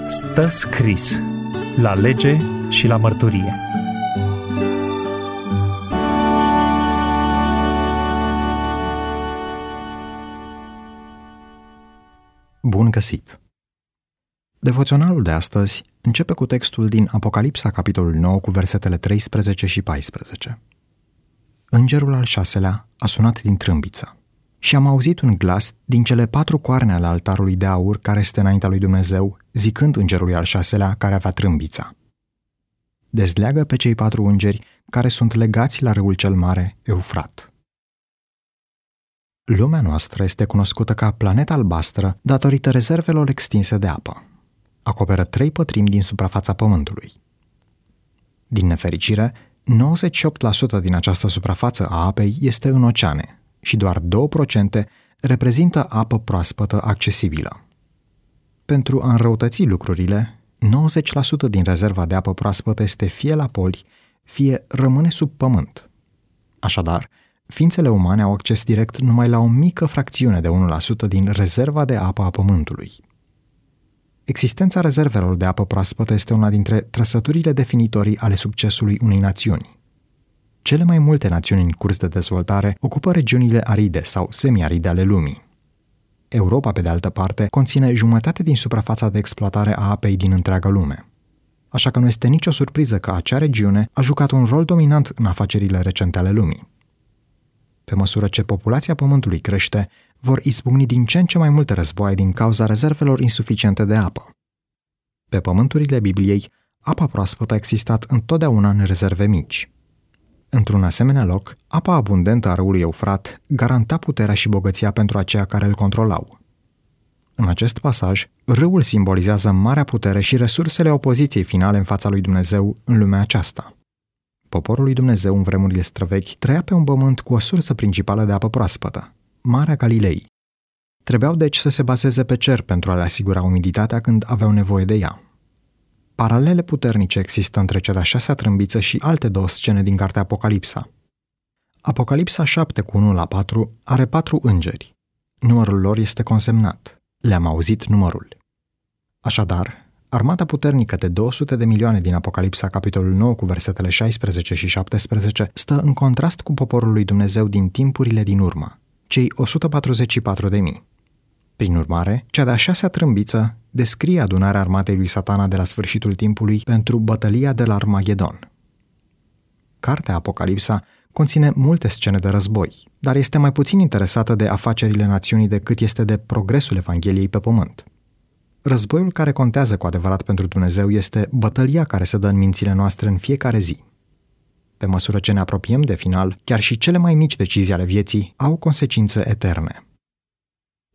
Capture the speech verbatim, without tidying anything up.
Stă scris la lege și la mărturie. Bun găsit! Devoționalul de astăzi începe cu textul din Apocalipsa, capitolul nouă, cu versetele treisprezece și paisprezece. Îngerul al șaselea a sunat din trâmbiță și am auzit un glas din cele patru coarne ale altarului de aur care este înaintea lui Dumnezeu, zicând îngerului al șaselea care avea trâmbița: dezleagă pe cei patru îngeri care sunt legați la râul cel mare, Eufrat. Lumea noastră este cunoscută ca planeta albastră datorită rezervelor extinse de apă. Acoperă trei pătrimi din suprafața Pământului. Din nefericire, nouăzeci și opt la sută din această suprafață a apei este în oceane și doar două la sută reprezintă apă proaspătă accesibilă. Pentru a înrăutăți lucrurile, nouăzeci la sută din rezerva de apă proaspătă este fie la poli, fie rămâne sub pământ. Așadar, ființele umane au acces direct numai la o mică fracțiune de unu la sută din rezerva de apă a Pământului. Existența rezervelor de apă proaspătă este una dintre trăsăturile definitorii ale succesului unei națiuni. Cele mai multe națiuni în curs de dezvoltare ocupă regiunile aride sau semiaride ale lumii. Europa, pe de altă parte, conține jumătate din suprafața de exploatare a apei din întreaga lume. Așa că nu este nicio surpriză că acea regiune a jucat un rol dominant în afacerile recente ale lumii. Pe măsură ce populația Pământului crește, vor izbucni din ce în ce mai multe războaie din cauza rezervelor insuficiente de apă. Pe pământurile Bibliei, apa proaspătă a existat întotdeauna în rezerve mici. Într-un asemenea loc, apa abundentă a râului Eufrat garanta puterea și bogăția pentru aceia care îl controlau. În acest pasaj, râul simbolizează marea putere și resursele opoziției finale în fața lui Dumnezeu în lumea aceasta. Poporul lui Dumnezeu în vremurile străvechi trăia pe un pământ cu o sursă principală de apă proaspătă, Marea Galilei. Trebuiau deci să se bazeze pe cer pentru a le asigura umiditatea când aveau nevoie de ea. Paralele puternice există între cea de-a șasea trâmbiță și alte două scene din cartea Apocalipsa. Apocalipsa șapte cu unu la patru are patru îngeri. Numărul lor este consemnat. Le-am auzit numărul. Așadar, armata puternică de două sute de milioane din Apocalipsa, capitolul nouă, cu versetele șaisprezece și șaptesprezece, stă în contrast cu poporul lui Dumnezeu din timpurile din urmă, cei o sută patruzeci și patru de mii. Prin urmare, cea de-a șasea trâmbiță descrie adunarea armatei lui Satana de la sfârșitul timpului pentru bătălia de la Armagedon. Cartea Apocalipsa conține multe scene de război, dar este mai puțin interesată de afacerile națiunii decât este de progresul Evangheliei pe pământ. Războiul care contează cu adevărat pentru Dumnezeu este bătălia care se dă în mințile noastre în fiecare zi. Pe măsură ce ne apropiem de final, chiar și cele mai mici decizii ale vieții au consecințe eterne.